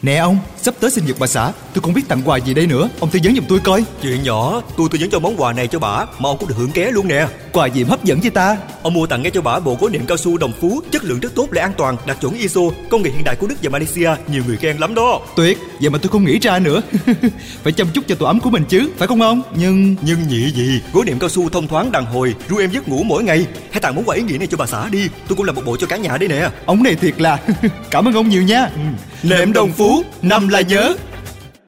Nè ông, sắp tới sinh nhật bà xã, tôi không biết tặng quà gì đây nữa. Ông tư vấn giùm tôi coi. Chuyện nhỏ, tôi tư vấn cho món quà này cho bả mà ông cũng được hưởng ké luôn nè. Quà gì hấp dẫn với ta? Ông mua tặng ngay cho bả bộ gối nệm cao su Đồng Phú, chất lượng rất tốt, lại an toàn, đạt chuẩn ISO, công nghệ hiện đại của Đức và Malaysia, nhiều người khen lắm đó. Tuyệt, vậy mà tôi không nghĩ ra nữa. Phải chăm chút cho tổ ấm của mình chứ, phải không ông? Nhưng nhị gì? Gối nệm cao su thông thoáng đàn hồi, ru em giấc ngủ mỗi ngày. Hãy tặng món quà ý nghĩa này cho bà xã đi. Tôi cũng làm một bộ cho cả nhà đây nè. ông này thiệt là cảm ơn ông nhiều nha. Nệm Đồng Phú, nằm là nhớ.